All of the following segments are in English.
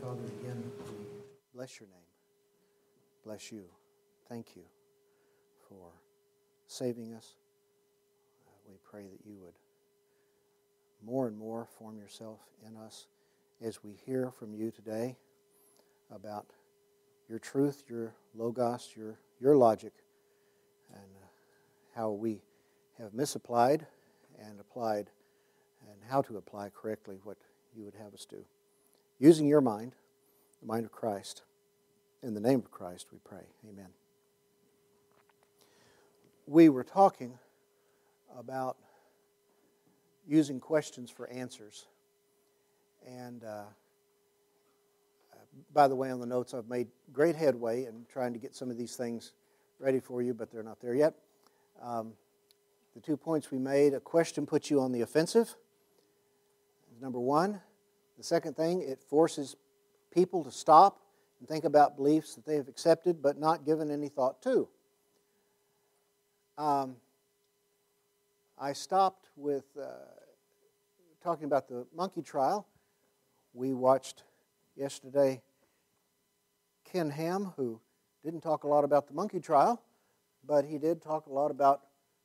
Father, again, we bless your name. Bless you. Thank you for saving us. We pray that you would more and more form yourself in us as we hear from you today about your truth, your logos, your logic, and how we have misapplied and applied, and how to apply correctly what you would have us do. Using your mind, the mind of Christ. In the name of Christ we pray. Amen. We were talking about using questions for answers. And by the way, on the notes, I've made great headway in trying to get some of these things ready for you, but they're not there yet. The 2 points we made: a question puts you on the offensive. Number one. The second thing, it forces people to stop and think about beliefs that they have accepted but not given any thought to. I stopped with talking about the monkey trial. We watched yesterday Ken Ham, who didn't talk a lot about the monkey trial, but he did talk a lot about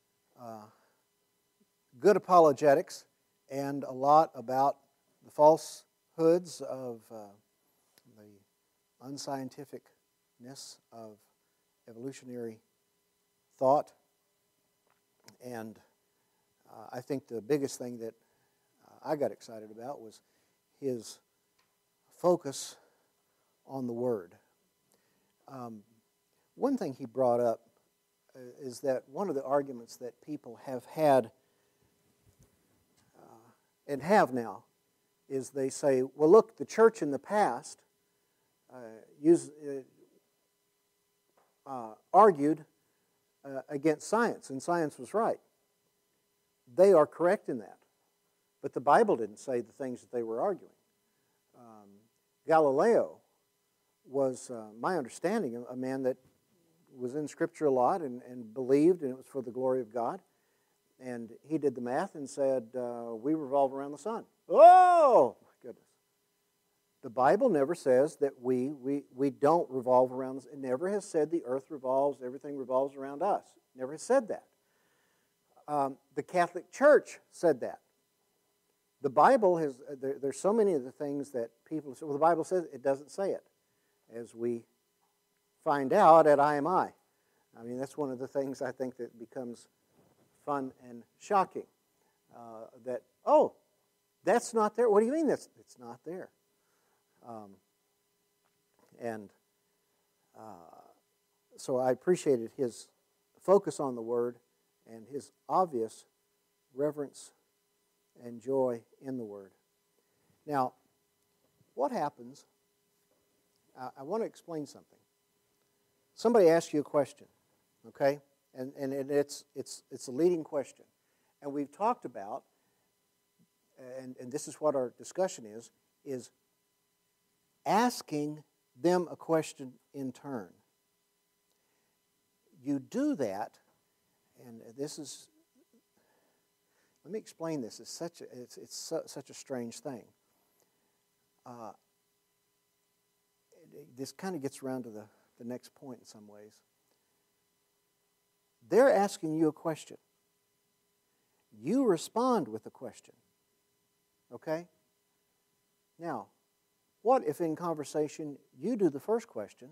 good apologetics and a lot about the falsehoods of the unscientificness of evolutionary thought. And I think the biggest thing that I got excited about was his focus on the Word. One thing he brought up is that one of the arguments that people have had and have now is they say, well, look, the church in the past argued against science, and science was right. They are correct in that. But the Bible didn't say the things that they were arguing. Galileo was, my understanding, a man that was in Scripture a lot and believed, and it was for the glory of God. And he did the math and said, we revolve around the sun. Oh, my goodness. The Bible never says that we don't revolve around the sun. It never has said the earth revolves, everything revolves around us. It never has said that. The Catholic Church said that. The Bible has, there's so many of the things that people say, well, the Bible says it doesn't say it. As we find out at IMI. I mean, that's one of the things I think that becomes fun and shocking. That, oh, that's not there. What do you mean it's not there? So I appreciated his focus on the Word and his obvious reverence and joy in the Word. Now, what happens? I want to explain something. Somebody asks you a question, okay? And it's a leading question. And we've talked about, and this is what our discussion is asking them a question in turn. You do that, and this is, let me explain this. It's such a strange thing. This kind of gets around to the next point in some ways. They're asking you a question. You respond with a question. Okay? Now, what if in conversation you do the first question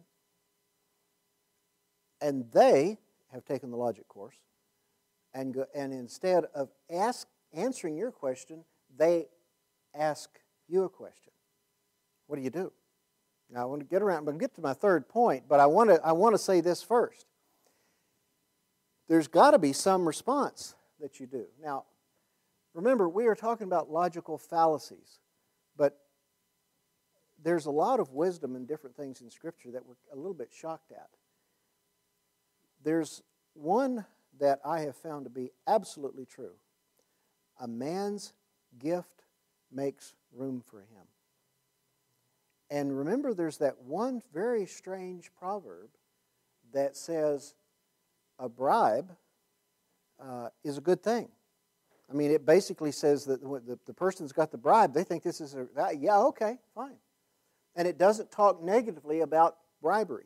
and they have taken the logic course and instead of answering your question, they ask you a question? What do you do? Now, I want to get around. I'm going to get to my third point, but I want to say this first. There's got to be some response that you do. Now, remember, we are talking about logical fallacies, but there's a lot of wisdom in different things in Scripture that we're a little bit shocked at. There's one that I have found to be absolutely true. A man's gift makes room for him. And remember, there's that one very strange proverb that says a bribe is a good thing. I mean, it basically says that the person's got the bribe, they think this is yeah, okay, fine. And it doesn't talk negatively about bribery.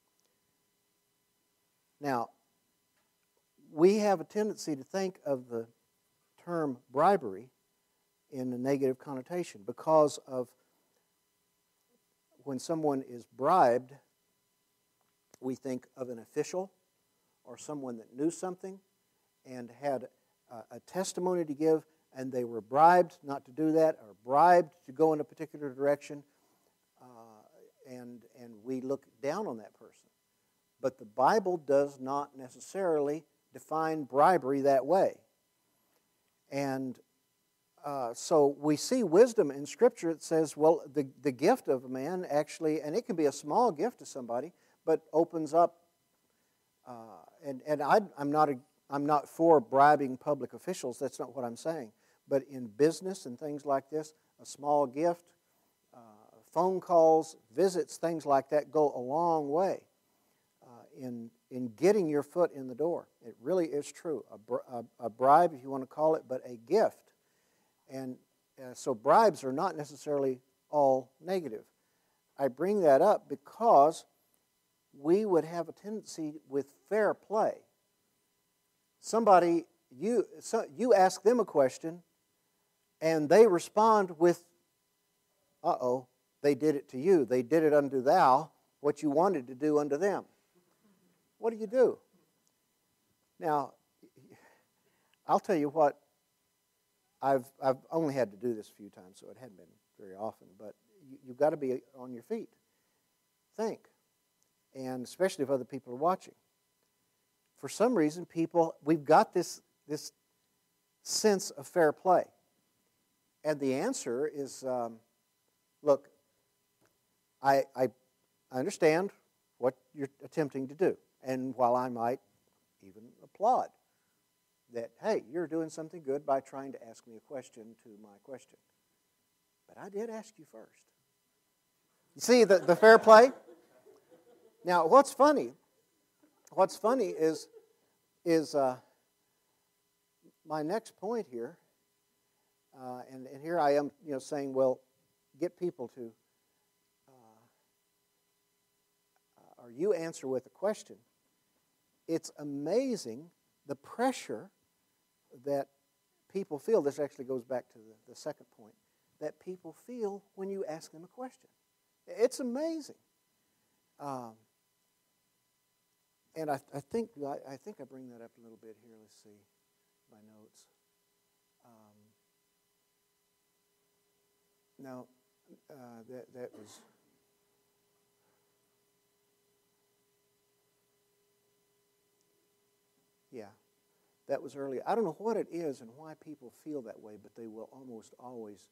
Now, we have a tendency to think of the term bribery in a negative connotation because of when someone is bribed, we think of an official or someone that knew something and had a testimony to give, and they were bribed not to do that or bribed to go in a particular direction, and we look down on that person. But the Bible does not necessarily define bribery that way. And so we see wisdom in Scripture that says, well, the gift of a man actually, and it can be a small gift to somebody, but opens up. I'm not for bribing public officials. That's not what I'm saying. But in business and things like this, a small gift, phone calls, visits, things like that go a long way in getting your foot in the door. It really is true. A bribe, if you want to call it, but a gift. And so bribes are not necessarily all negative. I bring that up because we would have a tendency with fair play. Somebody, you ask them a question, and they respond with, uh-oh, they did it to you. They did it unto thou, what you wanted to do unto them. What do? Now, I'll tell you what, I've only had to do this a few times, so it hadn't been very often, but you've got to be on your feet. Think. And especially if other people are watching. For some reason, we've got this sense of fair play. And the answer is, look, I understand what you're attempting to do. And while I might even applaud that, hey, you're doing something good by trying to ask me a question to my question. But I did ask you first. You see the fair play? Now, what's funny is my next point here, and here I am, saying, well, get people to, or you answer with a question. It's amazing the pressure that people feel. This actually goes back to the second point, that people feel when you ask them a question. It's amazing. And I think I bring that up a little bit here. Let's see my notes. No, that was. Yeah, that was earlier. I don't know what it is and why people feel that way, but they will almost always,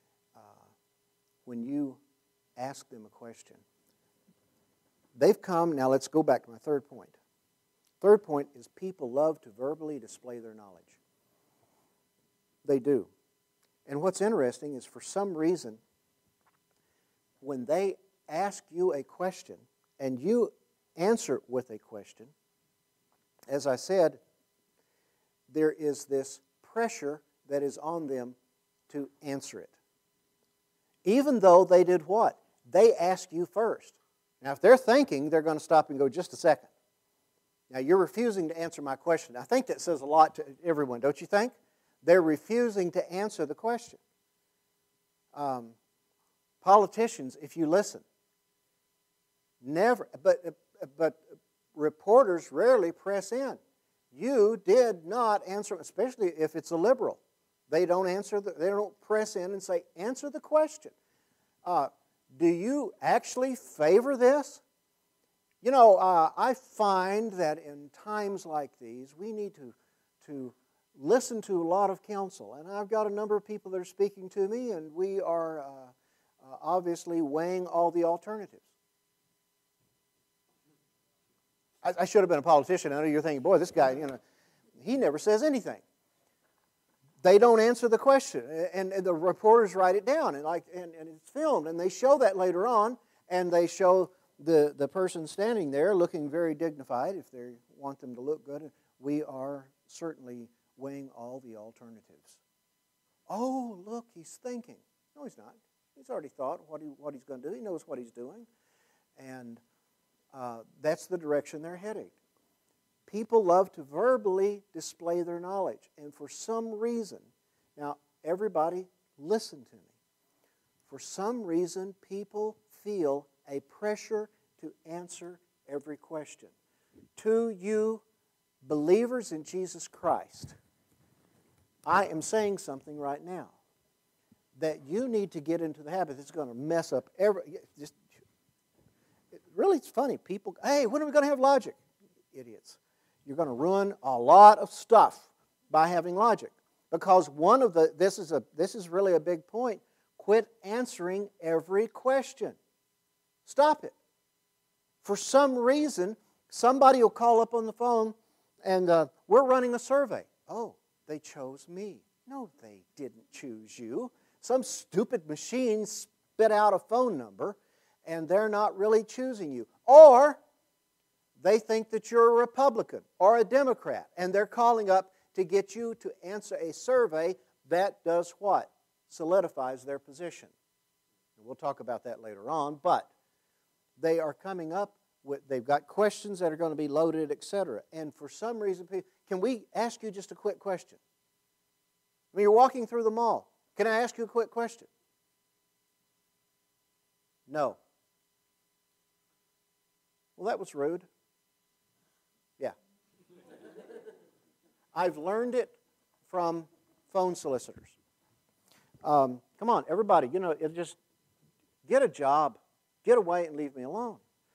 when you ask them a question, they've come. Now let's go back to my third point. Third point is people love to verbally display their knowledge. They do. And what's interesting is for some reason, when they ask you a question and you answer with a question, as I said, there is this pressure that is on them to answer it. Even though they did what? They asked you first. Now, if they're thinking, they're going to stop and go, just a second. Now, you're refusing to answer my question. I think that says a lot to everyone, don't you think? They're refusing to answer the question. Politicians, if you listen, never, but reporters rarely press in. You did not answer, especially if it's a liberal. They don't answer. They don't press in and say, answer the question. Do you actually favor this? I find that in times like these, we need to listen to a lot of counsel. And I've got a number of people that are speaking to me, and we are obviously weighing all the alternatives. I should have been a politician. I know you're thinking, boy, this guy, he never says anything. They don't answer the question, and the reporters write it down, and it's filmed, and they show that later on, and they show the person standing there looking very dignified if they want them to look good. We are certainly weighing all the alternatives. Oh, look, he's thinking. No, he's not. He's already thought what he's going to do. He knows what he's doing. And that's the direction they're heading. People love to verbally display their knowledge. And for some reason, now everybody listen to me. For some reason, people feel a pressure to answer every question. To you believers in Jesus Christ, I am saying something right now that you need to get into the habit. It's going to mess up really, it's funny. People, hey, when are we going to have logic? Idiots. You're going to ruin a lot of stuff by having logic. Because this is really a big point. Quit answering every question. Stop it. For some reason, somebody will call up on the phone and we're running a survey. Oh, they chose me. No, they didn't choose you. Some stupid machine spit out a phone number and they're not really choosing you. Or they think that you're a Republican or a Democrat and they're calling up to get you to answer a survey that does what? Solidifies their position. And we'll talk about that later on, but they are coming up with, they've got questions that are going to be loaded, etc. And for some reason, can we ask you just a quick question? I mean, you're walking through the mall. Can I ask you a quick question? No. Well, that was rude. Yeah. I've learned it from phone solicitors. Come on, everybody, just get a job. Get away and leave me alone.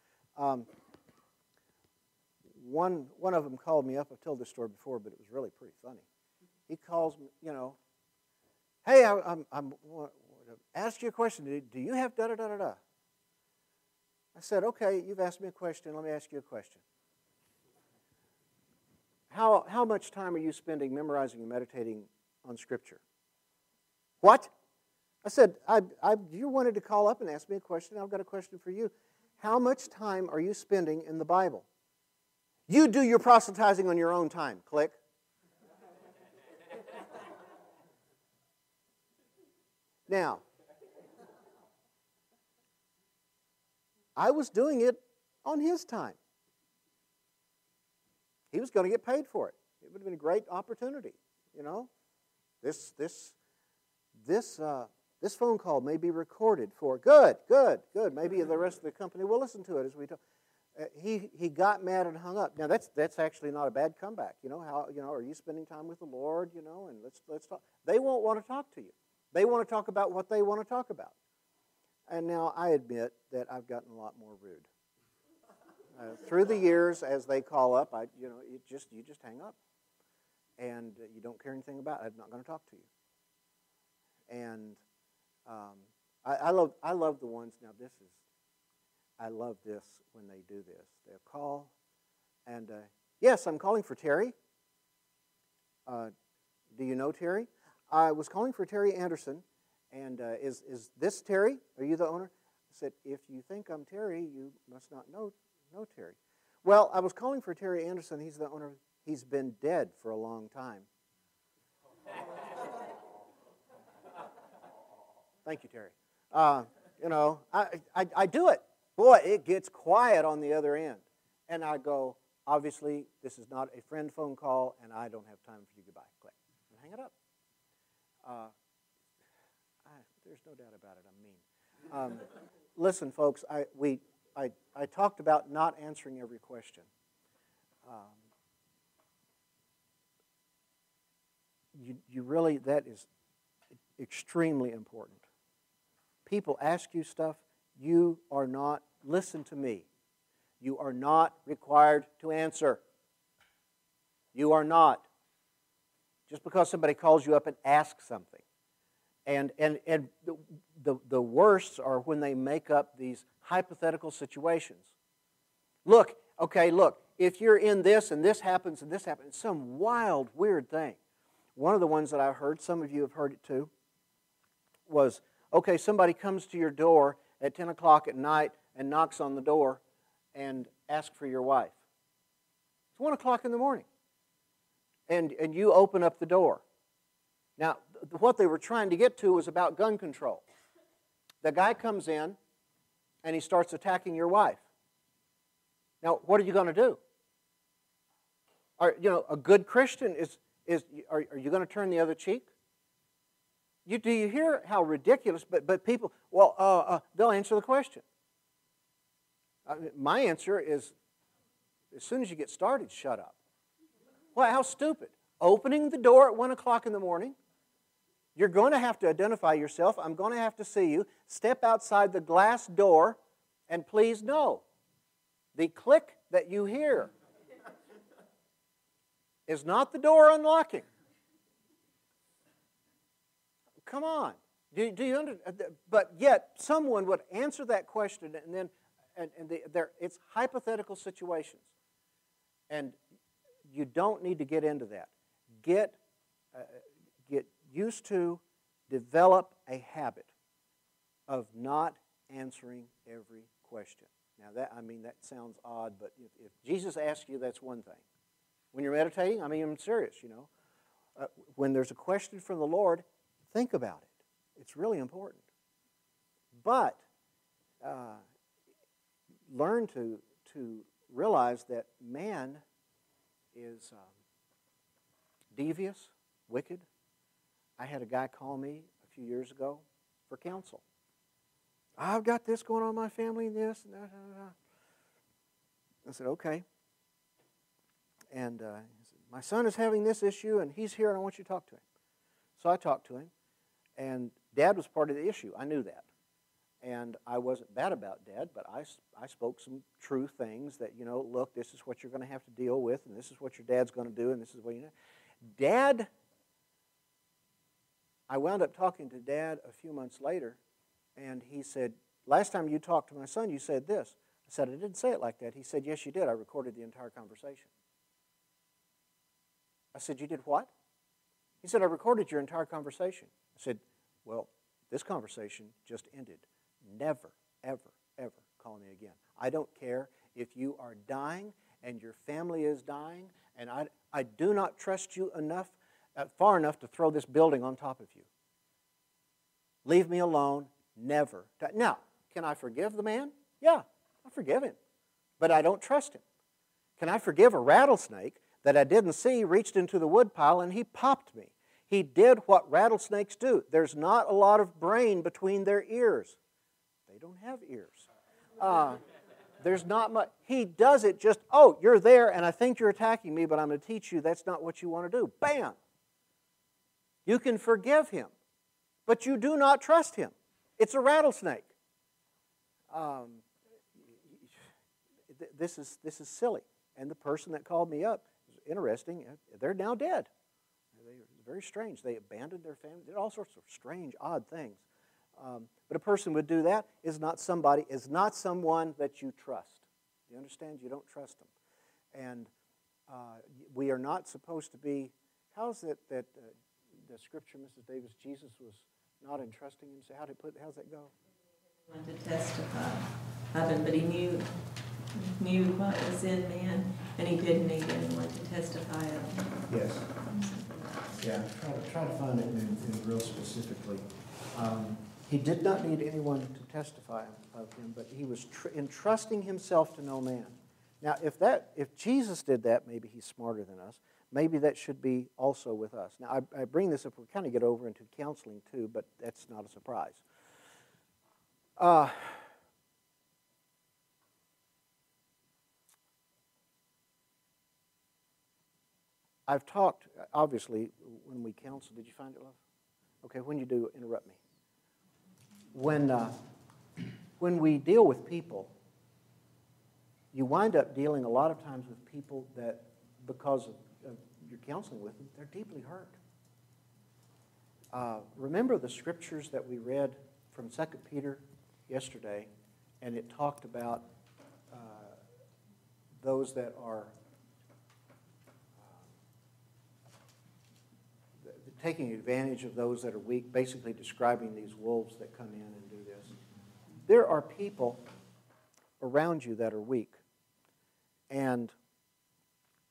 One of them called me up. I've told this story before, but it was really pretty funny. He calls me, hey, I'm ask you a question. Do you have da-da-da-da-da? I said, okay, you've asked me a question. Let me ask you a question. How much time are you spending memorizing and meditating on Scripture? What? I said, you wanted to call up and ask me a question. I've got a question for you. How much time are you spending in the Bible? You do your proselytizing on your own time. Click. Now, I was doing it on his time. He was going to get paid for it. It would have been a great opportunity, This phone call may be recorded for good. Maybe the rest of the company will listen to it as we talk. He got mad and hung up. Now that's actually not a bad comeback. Are you spending time with the Lord? And let's talk. They won't want to talk to you. They want to talk about what they want to talk about. And now I admit that I've gotten a lot more rude. Through the years, as they call up, you just hang up, and you don't care anything about it. I'm not going to talk to you. And I love the ones. Now I love this when they do this. They'll call, and yes, I'm calling for Terry. Do you know Terry? I was calling for Terry Anderson, and is this Terry? Are you the owner? I said, if you think I'm Terry, you must not know Terry. Well, I was calling for Terry Anderson. He's the owner. He's been dead for a long time. Thank you, Terry. I do it. Boy, it gets quiet on the other end. And I go, obviously, this is not a friend phone call, and I don't have time for you. Goodbye. Click. And hang it up. There's no doubt about it. I'm mean. Listen, folks, I talked about not answering every question. You really, that is extremely important. People ask you stuff, you are not, listen to me, you are not required to answer. You are not. Just because somebody calls you up and asks something. And the worst are when they make up these hypothetical situations. Look, if you're in this and this happens, it's some wild, weird thing. One of the ones that I've heard, some of you have heard it too, was, okay, somebody comes to your door at 10 o'clock at night and knocks on the door and asks for your wife. It's 1 o'clock in the morning. And you open up the door. Now, what they were trying to get to was about gun control. The guy comes in and he starts attacking your wife. Now, what are you going to do? A good Christian are you going to turn the other cheek? Do you hear how ridiculous? But people, they'll answer the question. My answer is, as soon as you get started, shut up. Well, how stupid. Opening the door at 1 o'clock in the morning. You're going to have to identify yourself. I'm going to have to see you. Step outside the glass door, and please know, the click that you hear is not the door unlocking. Come on. Do you understand? But yet, someone would answer that question, and then it's hypothetical situations. And you don't need to get into that. Get used to, develop a habit of not answering every question. Now, that sounds odd, but if Jesus asks you, that's one thing. When you're meditating, I'm serious, when there's a question from the Lord, think about it. It's really important. But learn to realize that man is devious, wicked. I had a guy call me a few years ago for counsel. I've got this going on in my family and this and that. I said, okay. And he said, my son is having this issue and he's here and I want you to talk to him. So I talked to him, and Dad was part of the issue. I knew that. And I wasn't bad about Dad, but I spoke some true things that, look, this is what you're going to have to deal with, and this is what your dad's going to do, and this is what Dad, I wound up talking to Dad a few months later, and he said, last time you talked to my son, you said this. I said, I didn't say it like that. He said, yes, you did. I recorded the entire conversation. I said, you did what? He said, I recorded your entire conversation. I said, well, this conversation just ended. Never, ever, ever call me again. I don't care if you are dying and your family is dying, and I do not trust you enough, far enough to throw this building on top of you. Leave me alone. Never. Now, can I forgive the man? Yeah, I forgive him. But I don't trust him. Can I forgive a rattlesnake that I didn't see reached into the woodpile and he popped me? He did what rattlesnakes do. There's not a lot of brain between their ears. They don't have ears. There's not much. He does it just, you're there and I think you're attacking me, but I'm going to teach you that's not what you want to do. Bam! You can forgive him, but you do not trust him. It's a rattlesnake. This is silly. And the person that called me up, interesting, they're now dead. They're very strange. They abandoned their family, did all sorts of strange, odd things. But a person would do that is not someone that you trust. You understand? You don't trust them. And we are not supposed to be, how is it that the scripture, Mrs. Davis, Jesus was not entrusting him? So how's that go? He wanted to testify of him, but he knew what was in man, and he didn't need anyone to testify of him. Yes. Yeah, try to find it in real specifically. He did not need anyone to testify of him, but he was entrusting himself to no man. Now, if Jesus did that, maybe he's smarter than us. Maybe that should be also with us. Now, I bring this up, we kind of get over into counseling too, but that's not a surprise. I've talked, obviously, when we counsel. Did you find it, love? Okay, when you do, interrupt me. When we deal with people, you wind up dealing a lot of times with people that, because of your counseling with them, they're deeply hurt. Remember the scriptures that we read from 2 Peter yesterday, and it talked about those that are taking advantage of those that are weak, basically describing these wolves that come in and do this. There are people around you that are weak, and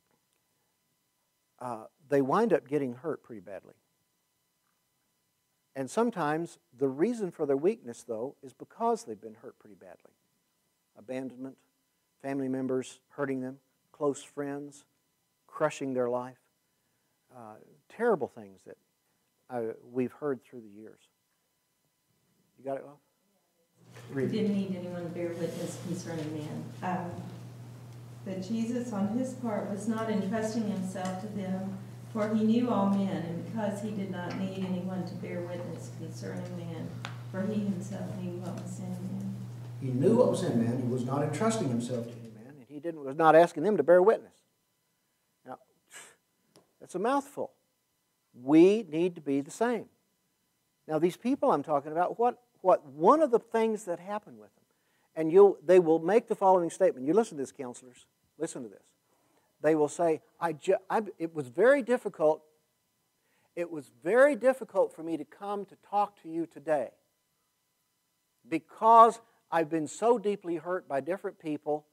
they wind up getting hurt pretty badly. And sometimes the reason for their weakness, though, is because they've been hurt pretty badly. Abandonment, family members hurting them, close friends crushing their life. Terrible things that we've heard through the years. You got it, Bob? He didn't need anyone to bear witness concerning man. That Jesus, on his part, was not entrusting himself to them, for he knew all men, and because he did not need anyone to bear witness concerning man, for he himself knew what was in man. He knew what was in man. He was not entrusting himself to any man, and he was not asking them to bear witness. Now, that's a mouthful. We need to be the same. Now, these people I'm talking about, what one of the things that happen with them, and they will make the following statement. You listen to this, counselors. Listen to this. They will say, it was very difficult. It was very difficult for me to come to talk to you today because I've been so deeply hurt by different people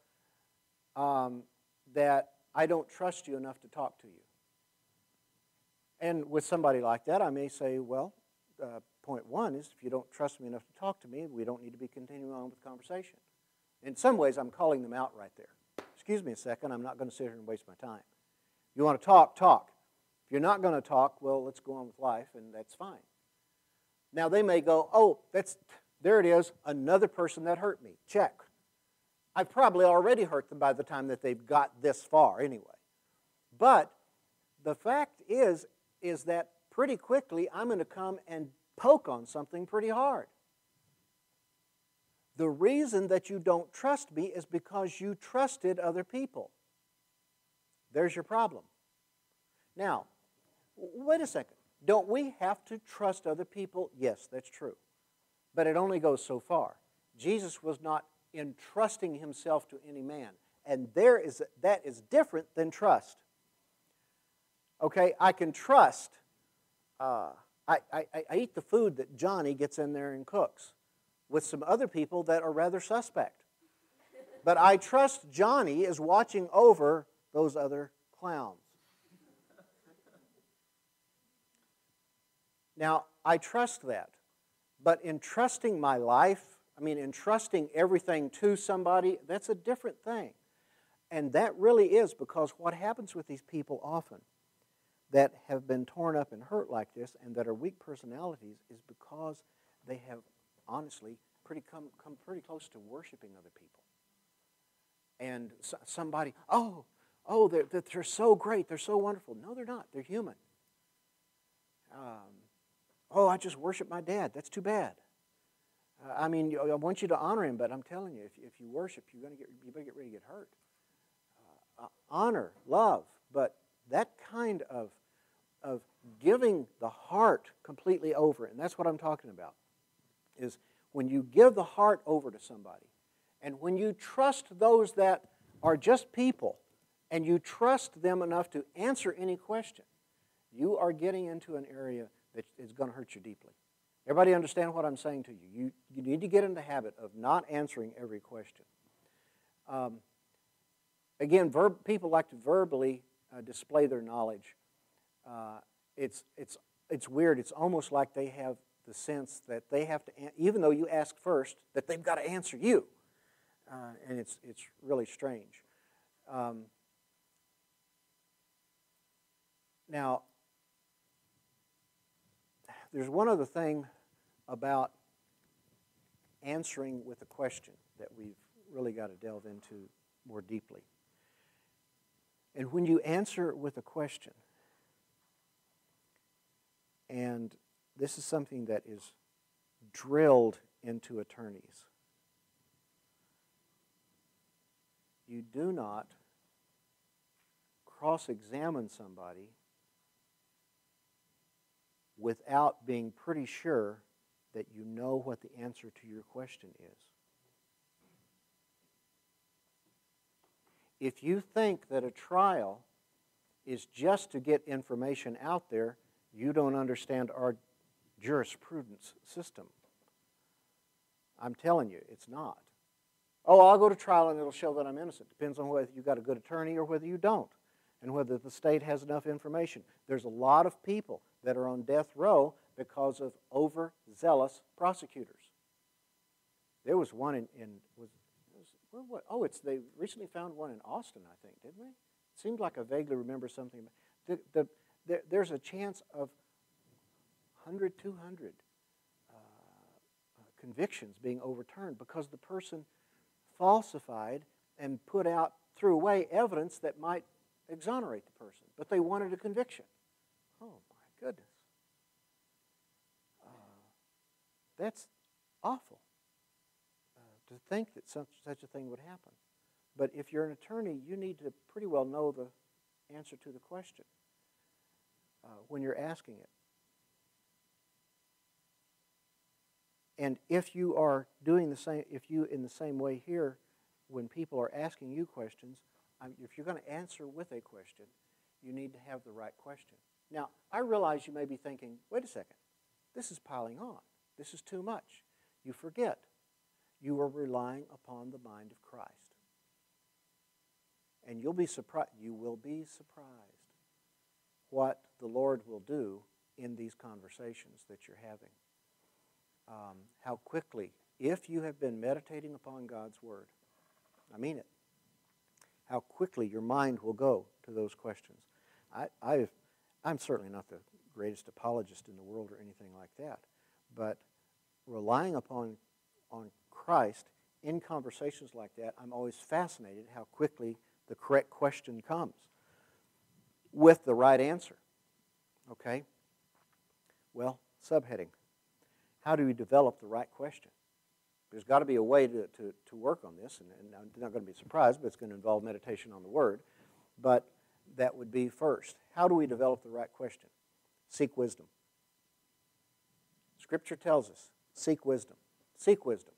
that I don't trust you enough to talk to you. And with somebody like that, I may say, well, point one is if you don't trust me enough to talk to me, we don't need to be continuing on with the conversation. In some ways, I'm calling them out right there. Excuse me a second, I'm not going to sit here and waste my time. You want to talk, talk. If you're not going to talk, well, let's go on with life, and that's fine. Now, they may go, oh, there it is, another person that hurt me. Check. I've probably already hurt them by the time that they've got this far anyway. But the fact is that pretty quickly I'm going to come and poke on something pretty hard. The reason that you don't trust me is because you trusted other people. There's your problem. Now, wait a second. Don't we have to trust other people? Yes, that's true. But it only goes so far. Jesus was not entrusting himself to any man. And that is different than trust. Okay, I can trust. I eat the food that Johnny gets in there and cooks with some other people that are rather suspect. But I trust Johnny is watching over those other clowns. Now, I trust that. But in trusting my life, in trusting everything to somebody, that's a different thing. And that really is because what happens with these people often that have been torn up and hurt like this and that are weak personalities is because they have honestly come pretty close to worshiping other people. And somebody, they're so great, they're so wonderful. No, they're not. They're human. I just worship my dad. That's too bad. I want you to honor him, but I'm telling you, if you worship, you better get ready to get hurt. Honor, love, but that kind of giving the heart completely over, and that's what I'm talking about, is when you give the heart over to somebody, and when you trust those that are just people, and you trust them enough to answer any question, you are getting into an area that is going to hurt you deeply. Everybody understand what I'm saying to you? You need to get in the habit of not answering every question. Again, people like to verbally display their knowledge. It's weird. It's almost like they have the sense that they have to, even though you ask first, that they've got to answer you. And it's really strange. Now, there's one other thing about answering with a question that we've really got to delve into more deeply. And when you answer with a question, and this is something that is drilled into attorneys, you do not cross-examine somebody without being pretty sure that you know what the answer to your question is. If you think that a trial is just to get information out there, you don't understand our jurisprudence system. I'm telling you, it's not. I'll go to trial and it'll show that I'm innocent. Depends on whether you've got a good attorney or whether you don't, and whether the state has enough information. There's a lot of people that are on death row because of overzealous prosecutors. There was one they recently found one in Austin, I think, didn't they? It seems like I vaguely remember something about there's a chance of 100, 200 convictions being overturned because the person falsified and threw away evidence that might exonerate the person, but they wanted a conviction. Oh my goodness. That's awful to think that such a thing would happen. But if you're an attorney, you need to pretty well know the answer to the question when you're asking it. And if you are doing the same, in the same way here, when people are asking you questions, if you're going to answer with a question, you need to have the right question. Now, I realize you may be thinking, wait a second, this is piling on. This is too much. You forget. You are relying upon the mind of Christ. And you'll be surprised. You will be surprised what the Lord will do in these conversations that you're having. How quickly, if you have been meditating upon God's Word, I mean it, how quickly your mind will go to those questions. I'm certainly not the greatest apologist in the world or anything like that, but relying upon Christ in conversations like that, I'm always fascinated how quickly the correct question comes with the right answer. Okay? Well, subheading. How do we develop the right question? There's got to be a way to work on this, and I'm not going to be surprised, but it's going to involve meditation on the Word. But that would be first. How do we develop the right question? Seek wisdom. Scripture tells us, seek wisdom. Seek wisdom.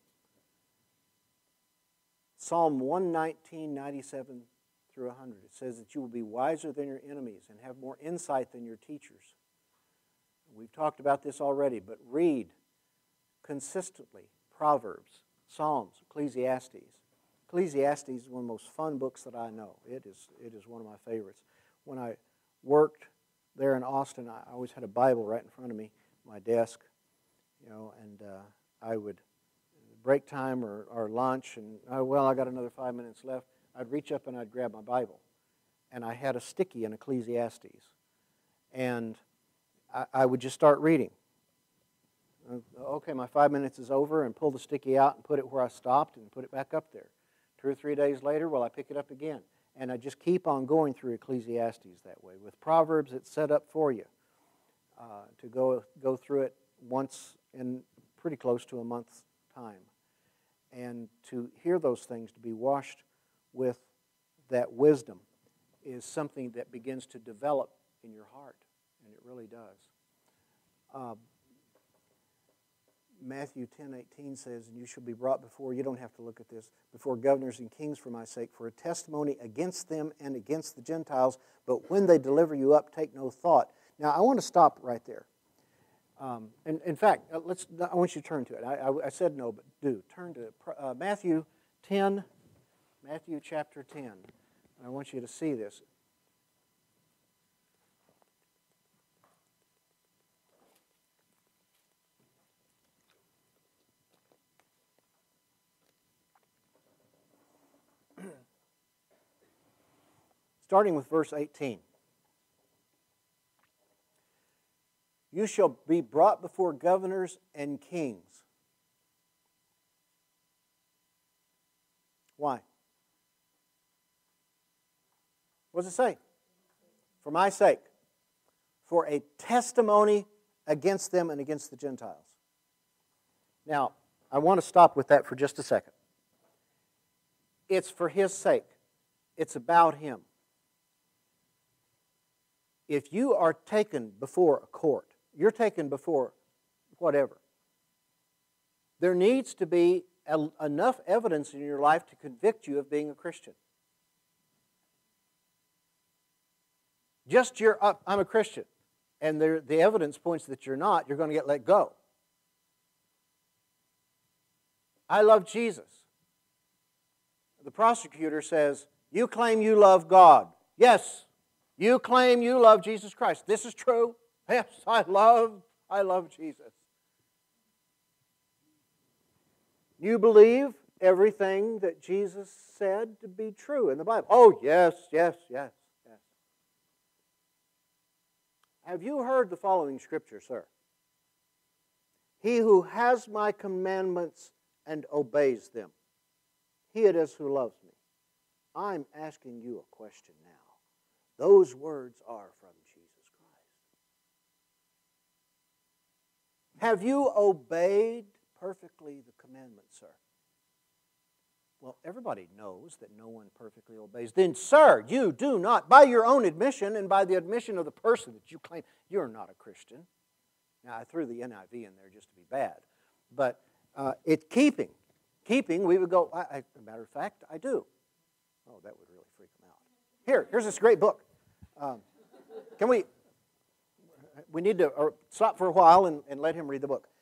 Psalm 119, 97 through 100. It says that you will be wiser than your enemies and have more insight than your teachers. We've talked about this already, but read consistently Proverbs, Psalms, Ecclesiastes. Ecclesiastes is one of the most fun books that I know. It is one of my favorites. When I worked there in Austin, I always had a Bible right in front of me, my desk, and I would break time or lunch, and I got another 5 minutes left. I'd reach up and I'd grab my Bible, and I had a sticky in Ecclesiastes, and I would just start reading. Okay, my 5 minutes is over, and pull the sticky out and put it where I stopped and put it back up there. 2 or 3 days later, I pick it up again. And I just keep on going through Ecclesiastes that way. With Proverbs, it's set up for you to go through it once in pretty close to a month's time. And to hear those things, to be washed with that wisdom, is something that begins to develop in your heart. And it really does. Matthew 10:18 says, and you shall be brought before, you don't have to look at this, before governors and kings for my sake, for a testimony against them and against the Gentiles, but when they deliver you up, take no thought. Now, I want to stop right there. And in fact, I want you to turn to it. I said no, but do. Turn to Matthew 10, Matthew chapter 10. I want you to see this. Starting with verse 18. You shall be brought before governors and kings. Why? What does it say? For my sake. For a testimony against them and against the Gentiles. Now, I want to stop with that for just a second. It's for His sake. It's about Him. If you are taken before a court, you're taken before whatever, there needs to be enough evidence in your life to convict you of being a Christian. Just I'm a Christian, and the evidence points that you're not, you're going to get let go. I love Jesus. The prosecutor says, you claim you love God. Yes. You claim you love Jesus Christ. This is true. Yes, I I love Jesus. You believe everything that Jesus said to be true in the Bible? Oh, yes, yes, yes, yes. Have you heard the following scripture, sir? He who has my commandments and obeys them, he it is who loves me. I'm asking you a question now. Those words are from Jesus Christ. Have you obeyed perfectly the commandments, sir? Well, everybody knows that no one perfectly obeys. Then, sir, you do not, by your own admission and by the admission of the person that you claim, you're not a Christian. Now, I threw the NIV in there just to be bad. But it's keeping, we would go, as a matter of fact, I do. Oh, that would really freak them out. Here's this great book. Can we need to stop for a while and let him read the book.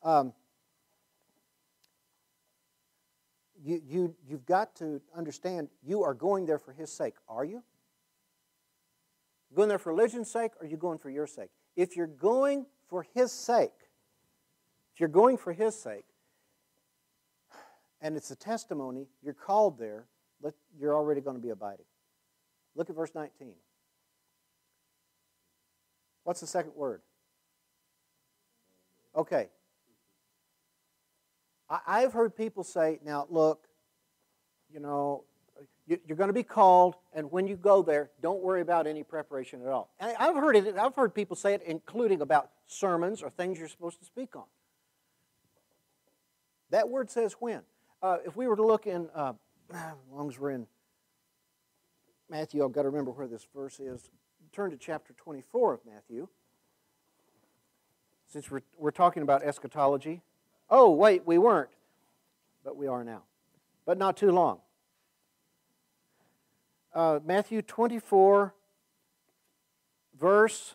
You've got to understand you are going there for His sake. Are you? Going there for religion's sake, or are you going for your sake? If you're going for His sake, and it's a testimony, you're called there, you're already going to be abiding. Look at verse 19. What's the second word? Okay. I've heard people say, now look, you're going to be called, and when you go there, don't worry about any preparation at all. And I've heard people say it, including about sermons or things you're supposed to speak on. That word says when. If we were to look in, as long as we're in Matthew, I've got to remember where this verse is. Turn to chapter 24 of Matthew. Since we're talking about eschatology. Oh, wait, we weren't. But we are now. But not too long. Matthew 24, verse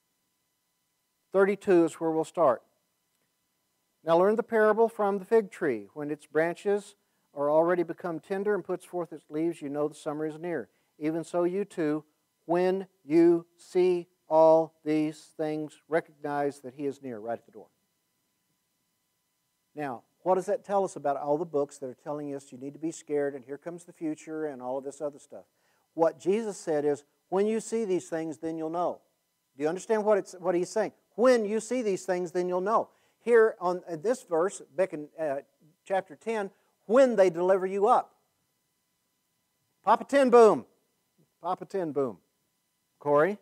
32 is where we'll start. Now learn the parable from the fig tree. When its branches are already become tender and puts forth its leaves, you know the summer is near. Even so you too, when you see all these things, recognize that He is near, right at the door. Now, what does that tell us about all the books that are telling us you need to be scared and here comes the future and all of this other stuff? What Jesus said is, when you see these things, then you'll know. Do you understand what He's saying? When you see these things, then you'll know. Here on this verse, back in chapter 10, when they deliver you up. Papa Tin Boom. Papa Tin Boom. Corey,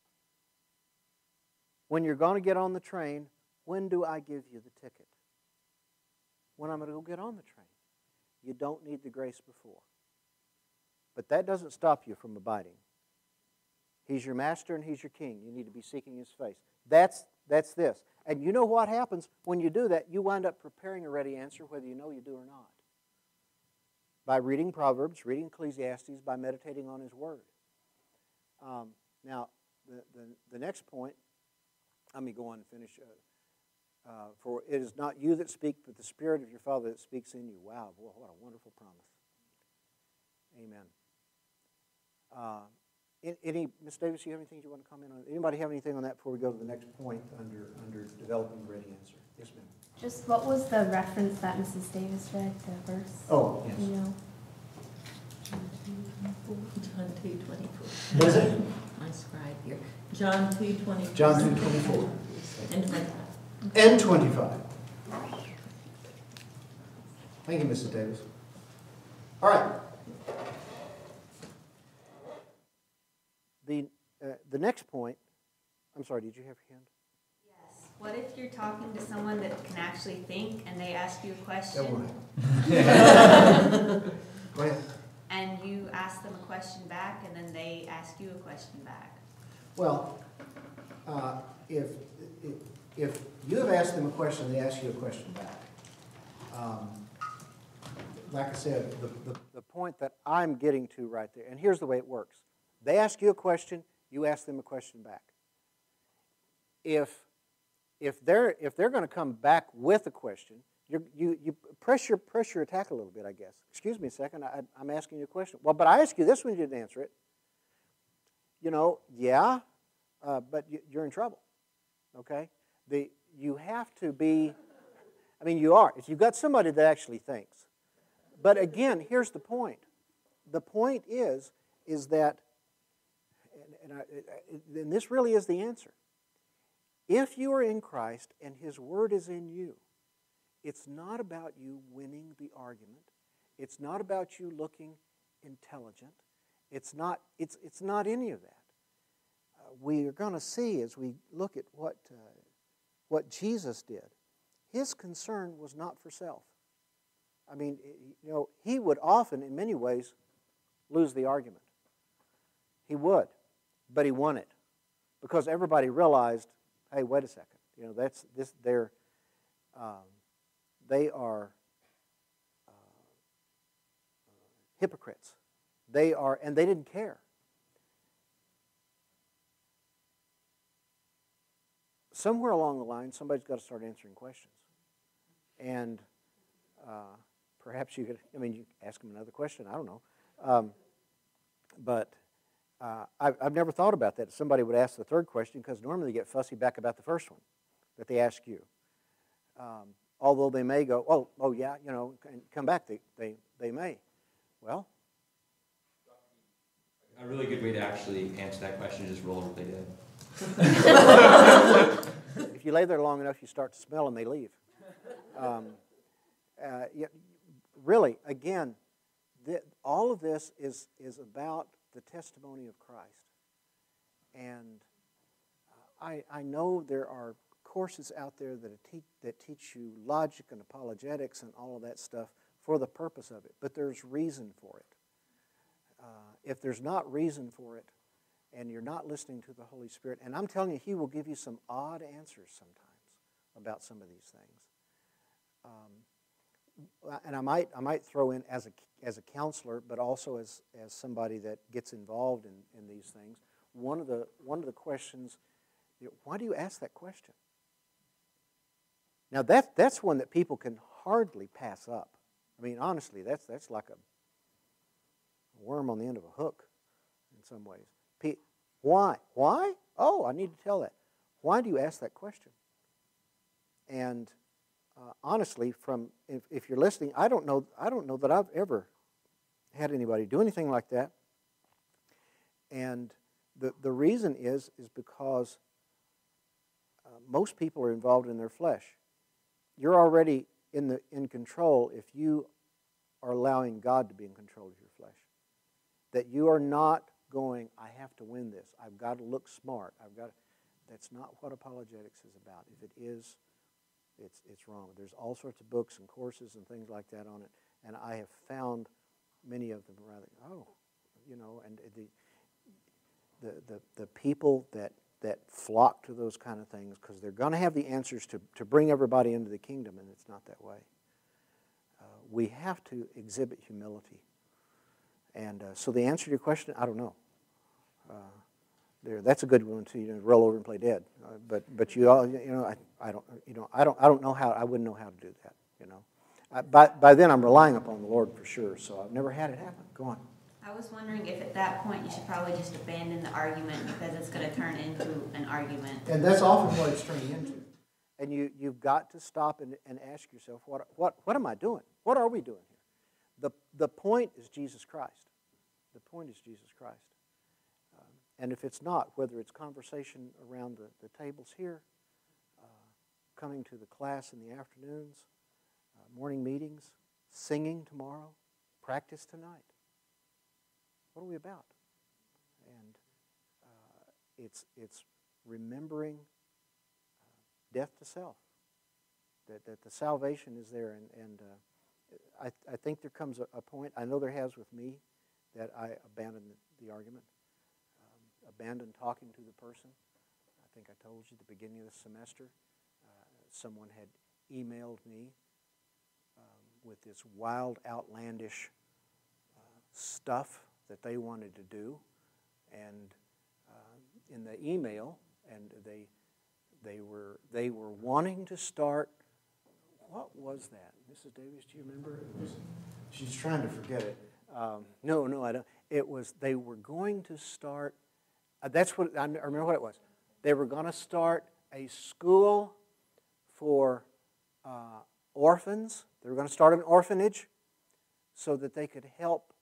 when you're going to get on the train, when do I give you the ticket? When I'm going to go get on the train. You don't need the grace before. But that doesn't stop you from abiding. He's your master and He's your king. You need to be seeking His face. That's this. And you know what happens when you do that? You wind up preparing a ready answer whether you know you do or not. By reading Proverbs, reading Ecclesiastes, by meditating on His Word. Now, the next point, let me go on and finish. For it is not you that speak, but the Spirit of your Father that speaks in you. Wow, boy, what a wonderful promise. Amen. Ms. Davis, you have anything you want to comment on? Anybody have anything on that before we go to the next point under developing a ready answer? Yes, ma'am. Just what was the reference that Mrs. Davis read, the verse? Oh, yes. You know? John 2:24. What is it? My scribe here. John 2:24. John 2:24. And 25. And 25. Thank you, Mrs. Davis. All right. The next point, I'm sorry, did you have your hand? Yes. What if you're talking to someone that can actually think and they ask you a question? Go ahead. And you ask them a question back and then they ask you a question back? Well, if you have asked them a question, they ask you a question back. Like I said, the point that I'm getting to right there, and here's the way it works. They ask you a question, you ask them a question back. If they're going to come back with a question, you press your attack a little bit, I guess. Excuse me a second, I'm asking you a question. Well, but I asked you this one, you didn't answer it. Yeah, but you're in trouble. Okay? have to be, I mean, you are. If you've got somebody that actually thinks. But again, here's the point. The point is that, and this really is the answer. If you are in Christ and His Word is in you, it's not about you winning the argument. It's not about you looking intelligent. It's not any of that. We are going to see as we look at what Jesus did. His concern was not for self. I mean, he would often, in many ways, lose the argument. He would, but he won it because everybody realized, hey, wait a second. That's this. They are hypocrites. And they didn't care. Somewhere along the line, somebody's got to start answering questions. And perhaps you ask them another question. I don't know. But I've never thought about that. Somebody would ask the third question because normally they get fussy back about the first one that they ask you. Although they may go, oh yeah, and come back. They may. Well, a really good way to actually answer that question is just roll over what they did. If you lay there long enough, you start to smell and they leave. Really, again, all of this is about the testimony of Christ. And I know there are courses out there that teach you logic and apologetics and all of that stuff for the purpose of it, but there's reason for it. If there's not reason for it, and you're not listening to the Holy Spirit, and I'm telling you, He will give you some odd answers sometimes about some of these things. And I might throw in as a counselor, but also as somebody that gets involved in these things. One of the questions, why do you ask that question? Now that's one that people can hardly pass up. I mean, honestly, that's like a worm on the end of a hook in some ways. Why? Why? Oh, I need to tell that. Why do you ask that question? And honestly, if you're listening, I don't know that I've ever had anybody do anything like that. And the reason is because most people are involved in their flesh. You're already in control if you are allowing God to be in control of your flesh. That you are not going, I have to win this. I've got to look smart. That's not what apologetics is about. If it is, it's wrong. There's all sorts of books and courses and things like that on it, and I have found many of them rather, and the people that flock to those kind of things because they're going to have the answers to bring everybody into the kingdom, and it's not that way. We have to exhibit humility. And so the answer to your question, I don't know. That's a good one to roll over and play dead. But I don't know how. I wouldn't know how to do that. By then I'm relying upon the Lord for sure. So I've never had it happen. Go on. I was wondering if at that point you should probably just abandon the argument because it's going to turn into an argument. And that's often what it's turning into. And you've got to stop and ask yourself, what am I doing? What are we doing here? The point is Jesus Christ. The point is Jesus Christ. And if it's not, whether it's conversation around the tables here, coming to the class in the afternoons, morning meetings, singing tomorrow, practice tonight. What are we about? And it's remembering death to self. That the salvation is there, and I think there comes a point. I know there has with me that I abandoned the argument, abandoned talking to the person. I think I told you at the beginning of the semester, someone had emailed me with this wild, outlandish stuff that they wanted to do, and in the email, and they were wanting to start. What was that, Mrs. Davis? Do you remember? She's trying to forget it. No, I don't. It was they were going to start. That's what I remember. What it was? They were going to start a school for orphans. They were going to start an orphanage so that they could help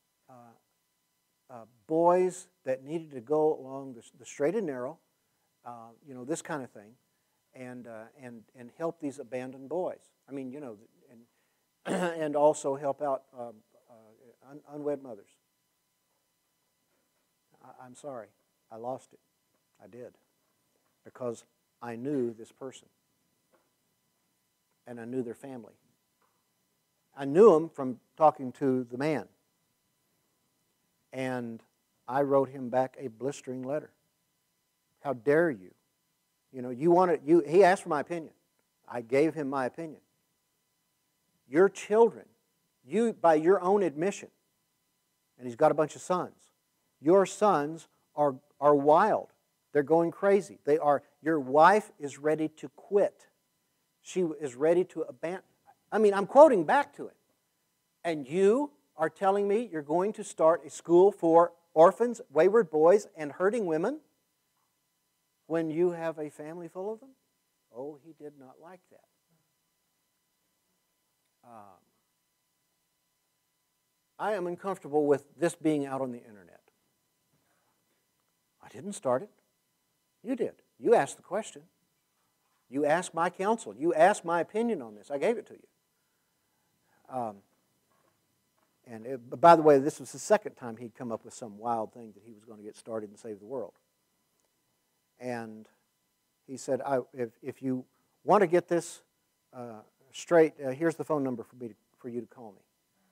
boys that needed to go along the straight and narrow, this kind of thing, and help these abandoned boys. I mean, and also help out unwed mothers. I'm sorry, I lost it. I did, because I knew this person, and I knew their family. I knew them from talking to the man. And I wrote him back a blistering letter. How dare you? He asked for my opinion. I gave him my opinion. Your children, you, by your own admission, and he's got a bunch of sons, your sons are wild. They're going crazy. Your wife is ready to quit. She is ready to abandon. I mean, I'm quoting back to it. And you are telling me you're going to start a school for orphans, wayward boys, and hurting women when you have a family full of them? Oh, he did not like that. I am uncomfortable with this being out on the internet. I didn't start it. You did. You asked the question. You asked my counsel. You asked my opinion on this. I gave it to you. By the way, this was the second time he'd come up with some wild thing that he was going to get started and save the world. And he said, if you want to get this straight, here's the phone number for you to call me.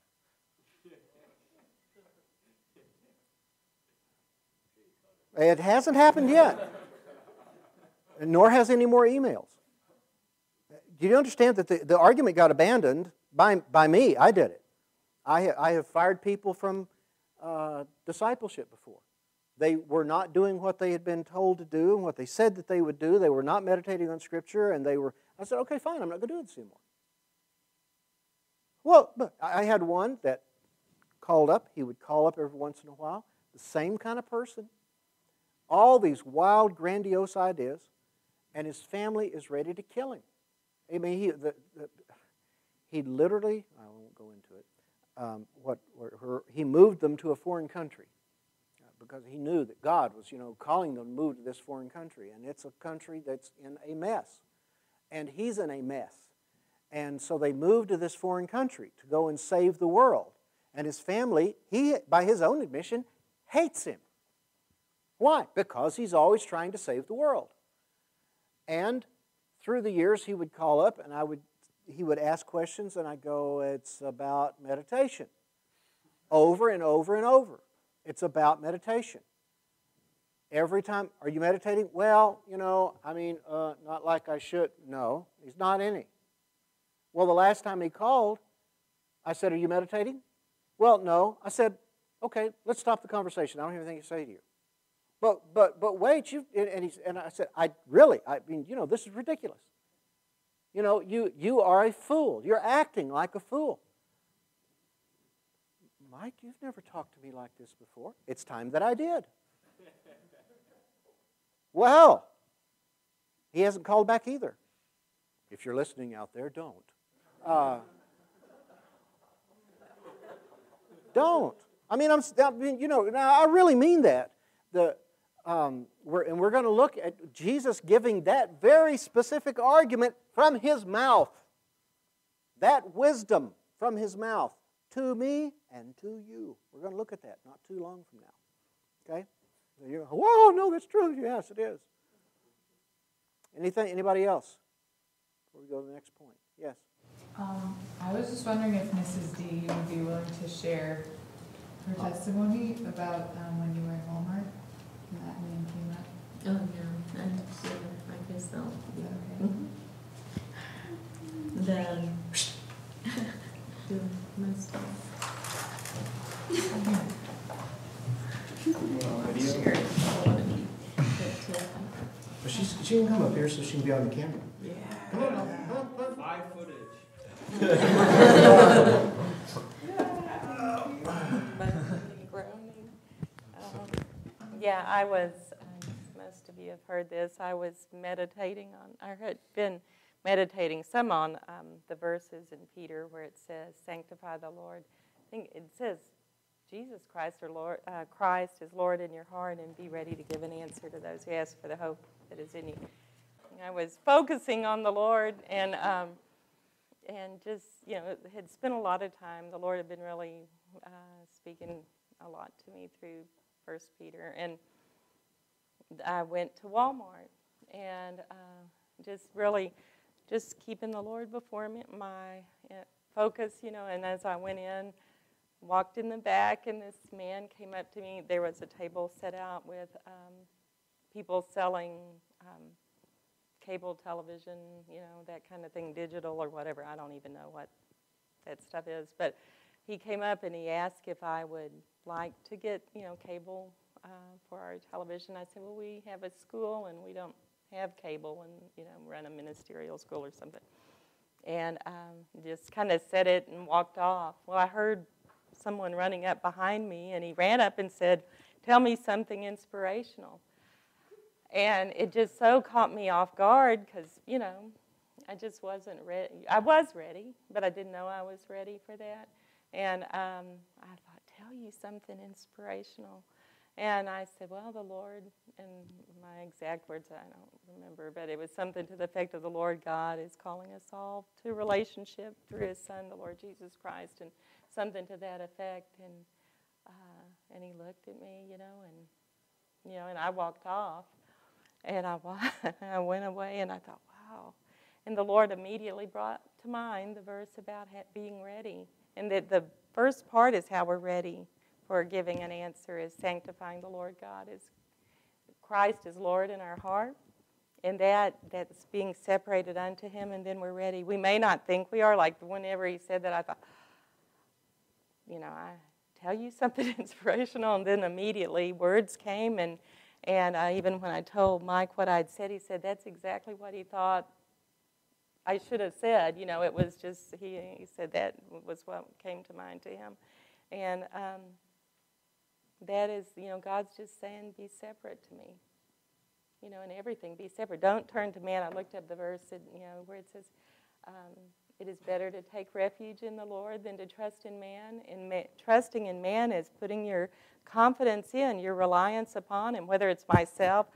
It hasn't happened yet, nor has any more emails. Do you understand that the argument got abandoned by me? I did it. I have fired people from discipleship before. They were not doing what they had been told to do and what they said that they would do. They were not meditating on Scripture, and I said, okay, fine, I'm not going to do this anymore. Well, but I had one that called up. He would call up every once in a while. The same kind of person. All these wild, grandiose ideas, and his family is ready to kill him. I mean, he literally, I won't go into it, he moved them to a foreign country because he knew that God was, calling them to move to this foreign country. And it's a country that's in a mess. And he's in a mess. And so they moved to this foreign country to go and save the world. And his family, by his own admission, hates him. Why? Because he's always trying to save the world. And through the years, he would call up and he would ask questions, and I'd go, it's about meditation. Over and over and over. It's about meditation. Every time, are you meditating? Well, not like I should. No, he's not any. Well, the last time he called, I said, are you meditating? Well, no. I said, okay, let's stop the conversation. I don't have anything to say to you. But wait, and I said, this is ridiculous. You are a fool. You're acting like a fool. Mike, you've never talked to me like this before. It's time that I did. Well, he hasn't called back either. If you're listening out there, don't. Don't. I really mean that. We're going to look at Jesus giving that very specific argument from his mouth. That wisdom from his mouth to me and to you. We're going to look at that not too long from now. Okay? So you go, whoa, no, that's true. Yes, it is. Anybody else? Before we go to the next point. Yes? I was just wondering if Mrs. D would be willing to share her testimony about when you were in Walmart and that name came up. Oh, yeah. I guess so. Yeah. Okay. Do most of She can come up here so she can be on the camera. Yeah. Come on. Live footage. Yeah, I was, most of you have heard this, I was meditating on, I had been meditating some on the verses in Peter where it says, "Sanctify the Lord." I think it says, "Jesus Christ, or Lord, Christ is Lord in your heart, and be ready to give an answer to those who ask for the hope that is in you." I was focusing on the Lord, and just had spent a lot of time. The Lord had been really speaking a lot to me through First Peter, and I went to Walmart and just keeping the Lord before me, my focus, and as I went in, walked in the back, and this man came up to me. There was a table set out with people selling cable television, that kind of thing, digital or whatever. I don't even know what that stuff is. But he came up and he asked if I would like to get, cable for our television. I said, well, we have a school and we don't have cable and, run a ministerial school or something. And just kind of said it and walked off. Well, I heard someone running up behind me, and he ran up and said, "Tell me something inspirational." And it just so caught me off guard because, I just wasn't ready. I was ready, but I didn't know I was ready for that. And I thought, "Tell you something inspirational." And I said, "Well, the Lord," and my exact words I don't remember, but it was something to the effect of, "The Lord God is calling us all to relationship through His Son, the Lord Jesus Christ," and something to that effect. And he looked at me, and I walked off. And I went away, and I thought, wow. And the Lord immediately brought to mind the verse about being ready. And that the first part is how we're ready for giving an answer, is sanctifying the Lord God. Is Christ is Lord in our heart, and that's being separated unto Him, and then we're ready. We may not think we are. Like whenever He said that, I thought, I tell you something inspirational, and then immediately words came, and even when I told Mike what I'd said, he said, "That's exactly what he thought I should have said." It was just, he said that was what came to mind to him. And that is, God's just saying, be separate to me. In everything, be separate. Don't turn to man. I looked up the verse, where it says, it is better to take refuge in the Lord than to trust in man. And trusting in man is putting your confidence in, your reliance upon Him, whether it's myself,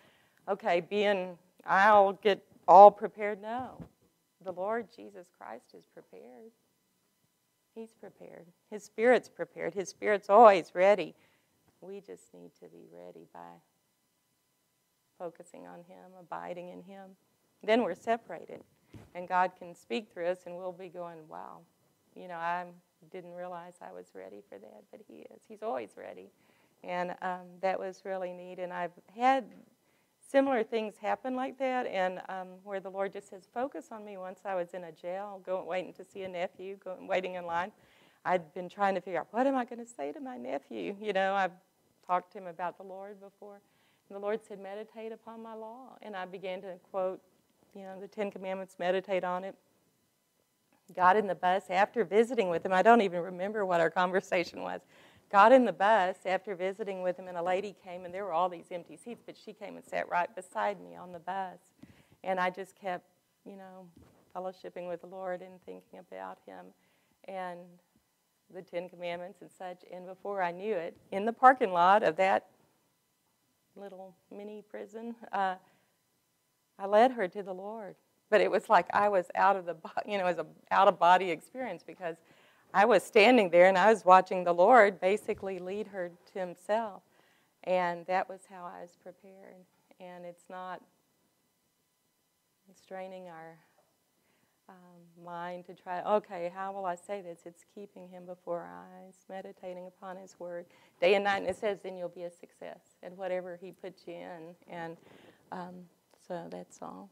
I'll get all prepared. No. The Lord Jesus Christ is prepared. He's prepared. His Spirit's prepared. His Spirit's always ready. We just need to be ready by focusing on Him, abiding in Him. Then we're separated. And God can speak through us, and we'll be going, wow, I didn't realize I was ready for that, but He is. He's always ready. And that was really neat. And I've had similar things happen like that, and where the Lord just says, focus on me. Once I was in a jail, waiting to see a nephew, waiting in line. I'd been trying to figure out, what am I going to say to my nephew? I've talked to him about the Lord before. And the Lord said, meditate upon my law. And I began to quote, the Ten Commandments, meditate on it. Got in the bus after visiting with him. I don't even remember what our conversation was. Got in the bus after visiting with him, and a lady came, and there were all these empty seats, but she came and sat right beside me on the bus. And I just kept, fellowshipping with the Lord and thinking about Him and the Ten Commandments and such. And before I knew it, in the parking lot of that little mini prison, I led her to the Lord. But it was like I was out of the, it was an out-of-body experience, because I was standing there and I was watching the Lord basically lead her to Himself. And that was how I was prepared. And it's not straining our mind to try, how will I say this? It's keeping Him before our eyes, meditating upon His Word day and night. And it says then you'll be a success at whatever He puts you in. And so that's all.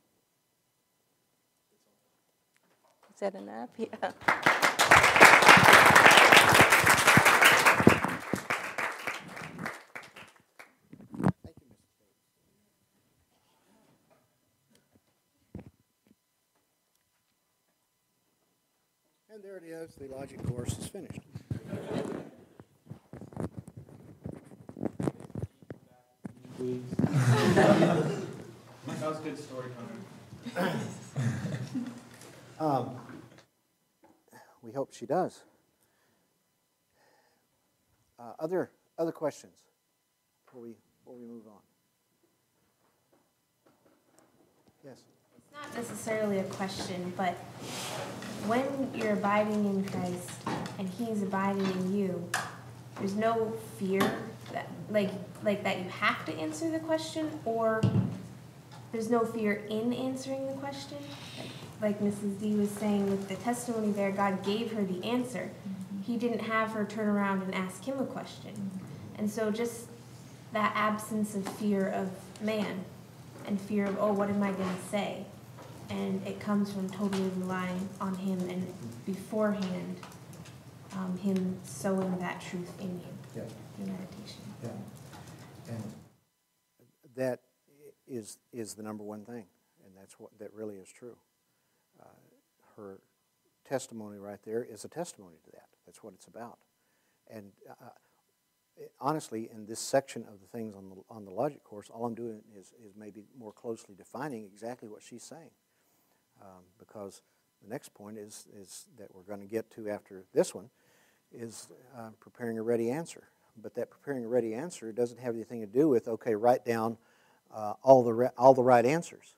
Is that enough? Yeah. Thank you, Mrs. Davis. And there it is. The logic course is finished. That was a good story, Connor. We hope she does. Other questions before we move on? Yes. It's not necessarily a question, but when you're abiding in Christ and He's abiding in you, there's no fear that like that you have to answer the question, or there's no fear in answering the question. Like Mrs. D was saying with the testimony there, God gave her the answer. He didn't have her turn around and ask him a question. And so just that absence of fear of man and fear of, oh, what am I going to say? And it comes from totally relying on Him and beforehand, Him sowing that truth in you through meditation. Yeah. And that is the number one thing, and that really is true. Her testimony right there is a testimony to that. That's what it's about. And honestly, in this section of the things on the logic course, all I'm doing is maybe more closely defining exactly what she's saying, because the next point is that we're going to get to after this one is preparing a ready answer. But that preparing a ready answer doesn't have anything to do with, okay, write down all the right answers.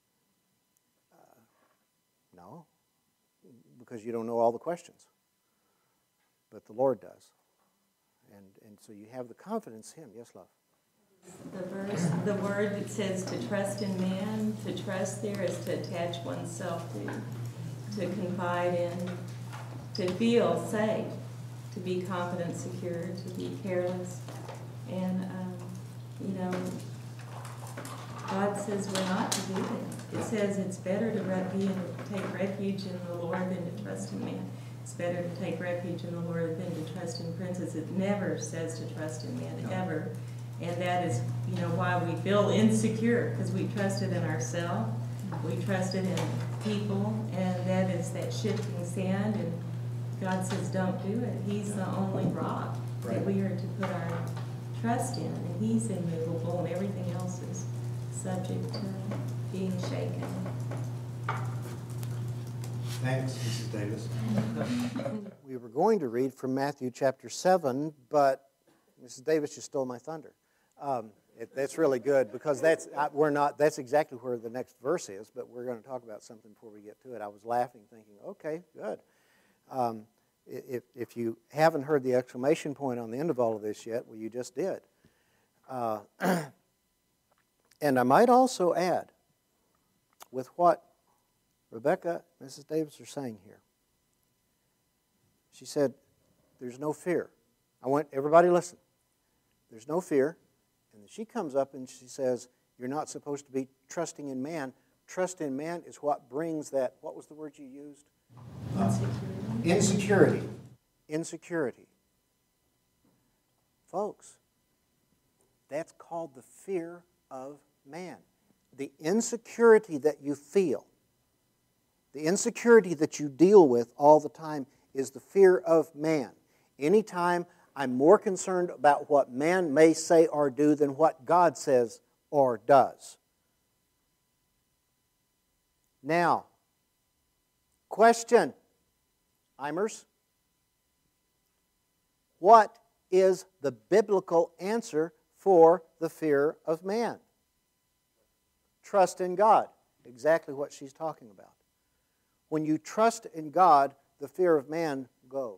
No, because you don't know all the questions. But the Lord does. And so you have the confidence in Him. Yes, love? The word that says to trust in man, to trust there is to attach oneself to confide in, to feel safe, to be confident, secure, to be careless. And, God says we're not to do that. It says it's better to take refuge in the Lord than to trust in man. It's better to take refuge in the Lord than to trust in princes. It never says to trust in man, ever. And that is, why we feel insecure, because we trusted in ourselves, we trusted in people, and that is that shifting sand. And God says, don't do it. He's the only rock that we are to put our trust in, and He's immovable, and everything else is subject to being shaken. Thanks, Mrs. Davis. We were going to read from Matthew chapter 7, but Mrs. Davis just stole my thunder. That's really good, because that's exactly where the next verse is, but we're going to talk about something before we get to it. I was laughing, thinking, okay, good. If you haven't heard the exclamation point on the end of all of this yet, well, you just did. And I might also add, with what Rebecca and Mrs. Davis are saying here, she said, there's no fear. I want everybody to listen. There's no fear. And then she comes up and she says, you're not supposed to be trusting in man. Trust in man is what brings that, what was the word you used? Insecurity. Insecurity. Folks, that's called the fear of man. The insecurity that you feel, the insecurity that you deal with all the time is the fear of man. Anytime I'm more concerned about what man may say or do than what God says or does. Now, question, Imers. What is the biblical answer for the fear of man? Trust in God. Exactly what she's talking about. When you trust in God, the fear of man goes.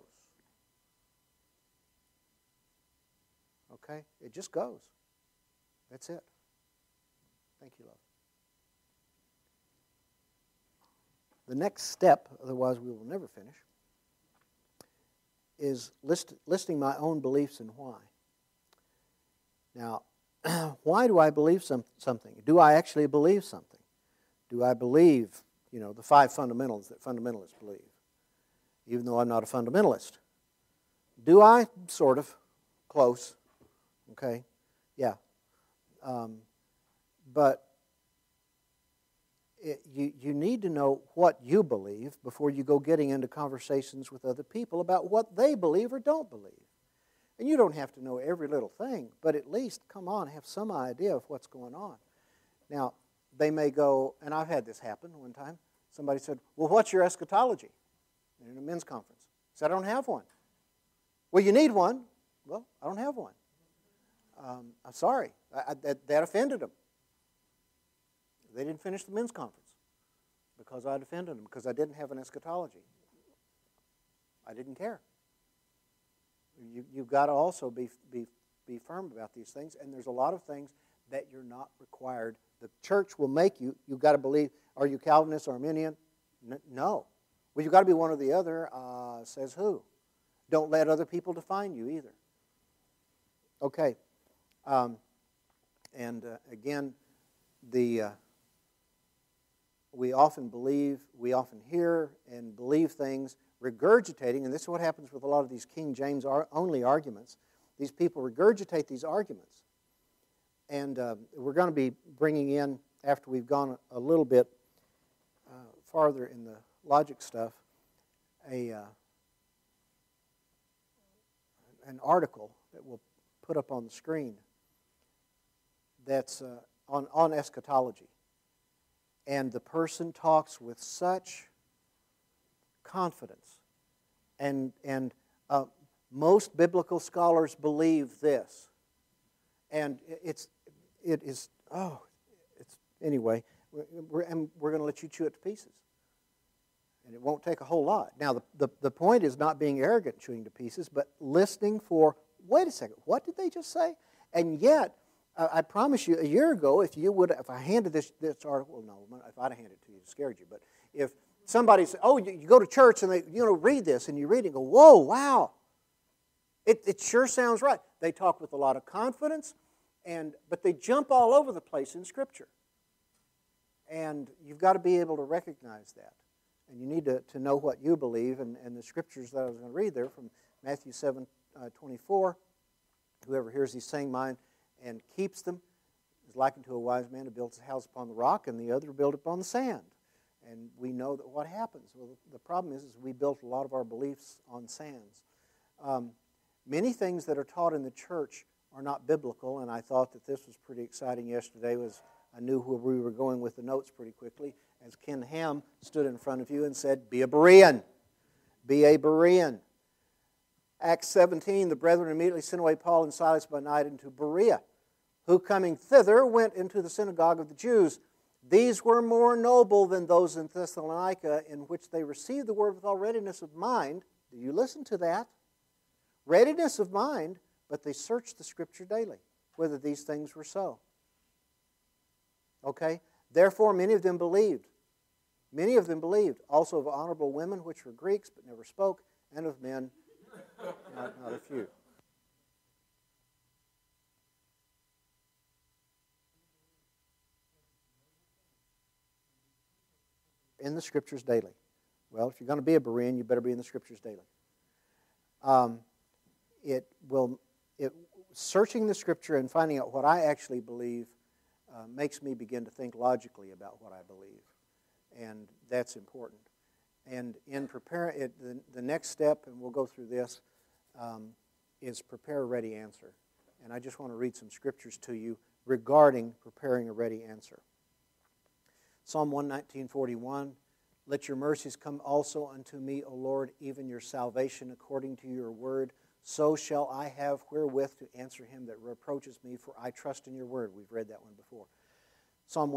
Okay? It just goes. That's it. Thank you, love. The next step, otherwise we will never finish, is listing my own beliefs and why. Now, why do I believe something? Do I actually believe something? Do I believe, the 5 fundamentals that fundamentalists believe? Even though I'm not a fundamentalist. Do I? Sort of. Close. Okay? Yeah. But you need to know what you believe before you go getting into conversations with other people about what they believe or don't believe. And you don't have to know every little thing, but at least, come on, have some idea of what's going on. Now, they may go, and I've had this happen one time, Somebody said, well, what's your eschatology? In a men's conference. I said, I don't have one. Well, you need one. Well, I don't have one. I'm sorry. That offended them. They didn't finish the men's conference because I offended them, because I didn't have an eschatology. I didn't care. You've got to also be firm about these things, and there's a lot of things that you're not required. The church will make you. You've got to believe. Are you Calvinist or Arminian? No. Well, you've got to be one or the other. Says who? Don't let other people define you either. Okay. Again, we often believe, we often hear and believe things, regurgitating, and this is what happens with a lot of these King James only arguments. These people regurgitate these arguments. And we're going to be bringing in, after we've gone a little bit farther in the logic stuff, an article that we'll put up on the screen that's on eschatology. And the person talks with such confidence. And most biblical scholars believe this. And anyway, we're going to let you chew it to pieces. And it won't take a whole lot. Now, the point is not being arrogant chewing to pieces, but listening for, wait a second, what did they just say? And yet, I promise you, a year ago, if I handed this article, no, if I'd have handed it to you, it scared you, but if somebody said, oh, you go to church and they, read this, and you read it and go, whoa, wow, it sure sounds right. They talk with a lot of confidence, but they jump all over the place in Scripture. And you've got to be able to recognize that. And you need to know what you believe, and the Scriptures that I was going to read there from Matthew 7:24, whoever hears these saying mine and keeps them is likened to a wise man who builds his house upon the rock, and the other built upon the sand. And we know that what happens. Well, the problem is we built a lot of our beliefs on sands. Many things that are taught in the church are not biblical, and I thought that this was pretty exciting yesterday. I knew where we were going with the notes pretty quickly, as Ken Ham stood in front of you and said, be a Berean. Be a Berean. Acts 17, the brethren immediately sent away Paul and Silas by night into Berea, who coming thither went into the synagogue of the Jews. These were more noble than those in Thessalonica, in which they received the word with all readiness of mind. Do you listen to that? Readiness of mind, but they searched the Scripture daily, whether these things were so. Okay? Therefore, many of them believed. Many of them believed, also of honorable women, which were Greeks, but never spoke, and of men, not a few. In the Scriptures daily. Well, if you're going to be a Berean, you better be in the Scriptures daily. Searching the Scripture and finding out what I actually believe makes me begin to think logically about what I believe, and that's important. And in preparing it, the next step, and we'll go through this, is prepare a ready answer. And I just want to read some scriptures to you regarding preparing a ready answer. Psalm 119:41, let your mercies come also unto me, O Lord, even your salvation according to your word. So shall I have wherewith to answer him that reproaches me, for I trust in your word. We've read that one before. Psalm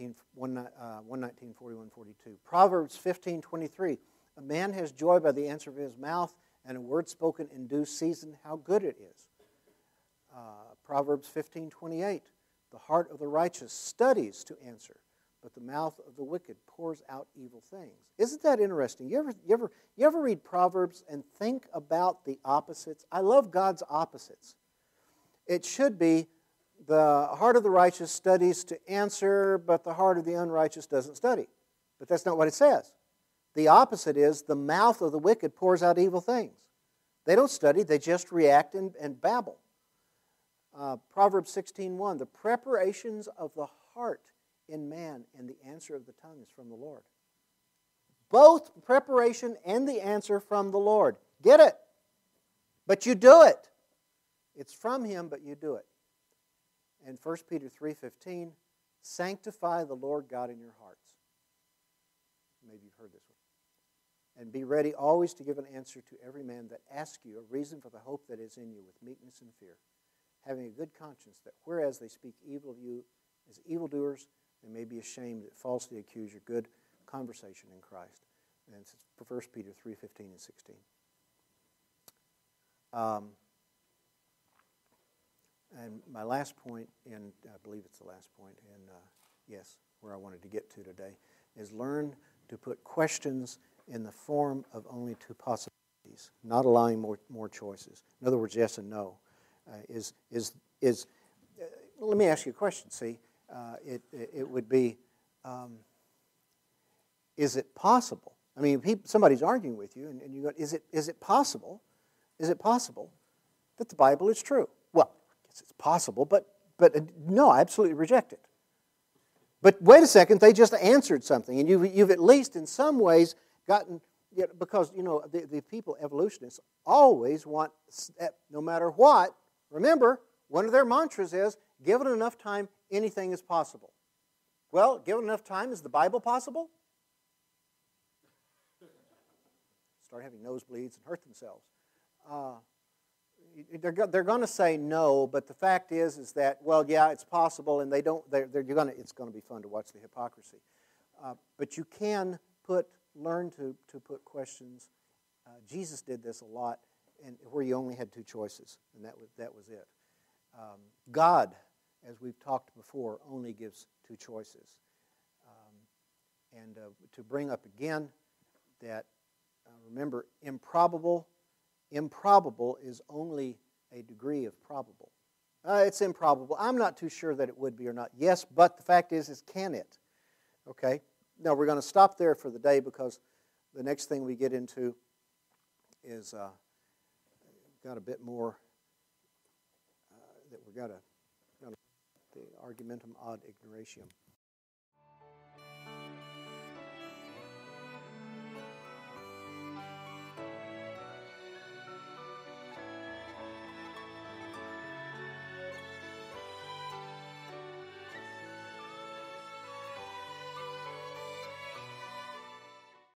119:41-42. Proverbs 15:23, a man has joy by the answer of his mouth, and a word spoken in due season, how good it is. Proverbs 15:28, the heart of the righteous studies to answer, but the mouth of the wicked pours out evil things. Isn't that interesting? You ever read Proverbs and think about the opposites? I love God's opposites. It should be the heart of the righteous studies to answer, but the heart of the unrighteous doesn't study. But that's not what it says. The opposite is the mouth of the wicked pours out evil things. They don't study, they just react and babble. Proverbs 16:1, the preparations of the heart in man and the answer of the tongue is from the Lord. Both preparation and the answer from the Lord. Get it? But you do it. It's from Him, but you do it. And 1 Peter 3:15, sanctify the Lord God in your hearts. maybe you've heard this one. And be ready always to give an answer to every man that asks you a reason for the hope that is in you with meekness and fear, having a good conscience that whereas they speak evil of you as evildoers, they may be ashamed that falsely accuse your good conversation in Christ. And it's 1 Peter 3:15 and 16. And my last point, and I believe it's the last point, and yes, where I wanted to get to today, is learn to put questions in the form of only two possibilities, not allowing more choices. In other words, yes and no. Let me ask you a question. See, it would be, is it possible? I mean, somebody's arguing with you, and you go, is it possible? Is it possible that the Bible is true? Well, I guess it's possible, but no, I absolutely reject it. But wait a second, they just answered something, and you've at least in some ways gotten, because, the people, evolutionists, always want, no matter what, remember, one of their mantras is, given enough time, anything is possible. Well, given enough time, is the Bible possible? Start having nosebleeds and hurt themselves. They're going to say no, but the fact is that, well, yeah, it's possible, and it's going to be fun to watch the hypocrisy. But you can learn to put questions. Jesus did this a lot, and where you only had two choices, and that was it. God, as we've talked before, only gives two choices. And to bring up again that, remember, improbable is only a degree of probable. It's improbable. I'm not too sure that it would be or not. Yes, but the fact is can it? Okay? Now, we're going to stop there for the day because the next thing we get into is got a bit more that we've got the argumentum ad ignoratium.